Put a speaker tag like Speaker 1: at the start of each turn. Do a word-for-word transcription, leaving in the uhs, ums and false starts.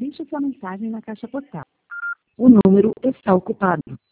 Speaker 1: Deixe sua mensagem na caixa postal. O número está ocupado.